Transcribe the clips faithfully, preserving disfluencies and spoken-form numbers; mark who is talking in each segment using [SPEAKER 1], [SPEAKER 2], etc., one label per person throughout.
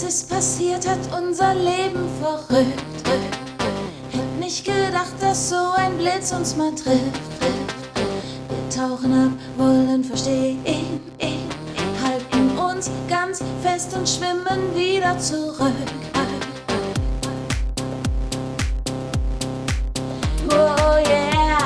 [SPEAKER 1] ist passiert, hat unser Leben verrückt. Hätt nicht gedacht, dass so ein Blitz uns mal trifft. Wir tauchen ab, wollen verstehen, halten uns ganz fest und schwimmen wieder zurück. Oh yeah.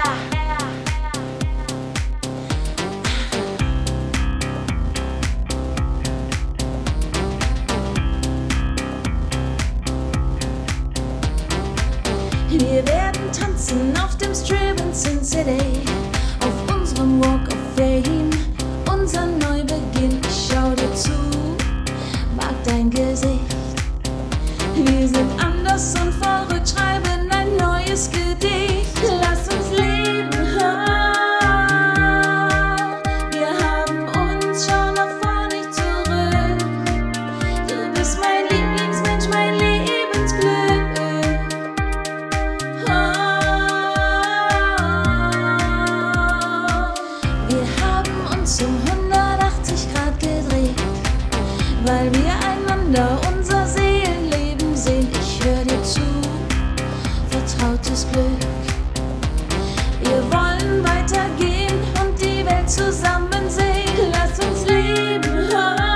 [SPEAKER 1] Wir werden tanzen auf dem Strip in Sin City, auf unserem Walk of Fame, unser Neubeginn. Ich schau dir zu, mag dein Gesicht. Wir sind anders und verrückt, schreiben ein neues Gedicht. Lass uns leben, wir haben uns, schau nach vor, nicht zurück. Du bist mein Lieblingsmensch, mein Lebensglück. Wir haben uns um hundertachtzig Grad gedreht, weil wir einander unser Seelenleben sehen. Ich hör dir zu, vertrautes Glück. Wir wollen weitergehen und die Welt zusammen sehen. Lass uns leben,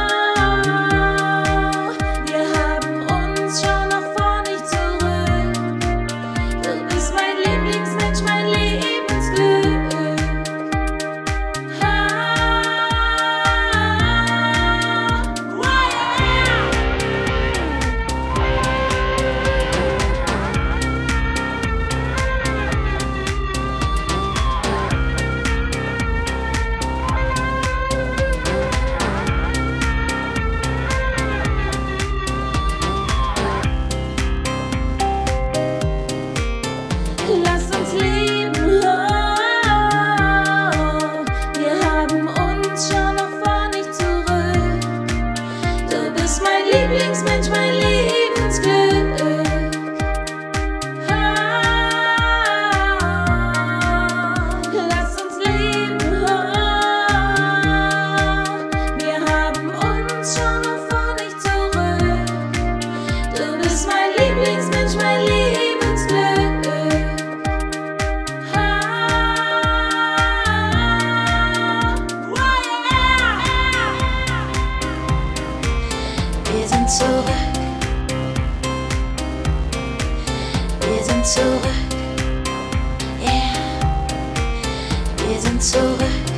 [SPEAKER 1] wir haben uns, schau nach vor, nicht zurück. Du bist mein Lieblingsmensch, mein Lebensglück. Lass uns leben, wir haben uns, schau nach vor, nicht zurück. Du bist mein Lieblingsmensch, mein Lebensglück. Lass uns leben, wir haben uns, schau nach vor, nicht zurück. Du bist mein Lieblingsmensch, mein Lebensglück. Wir sind zurück, wir sind zurück, yeah, wir sind zurück.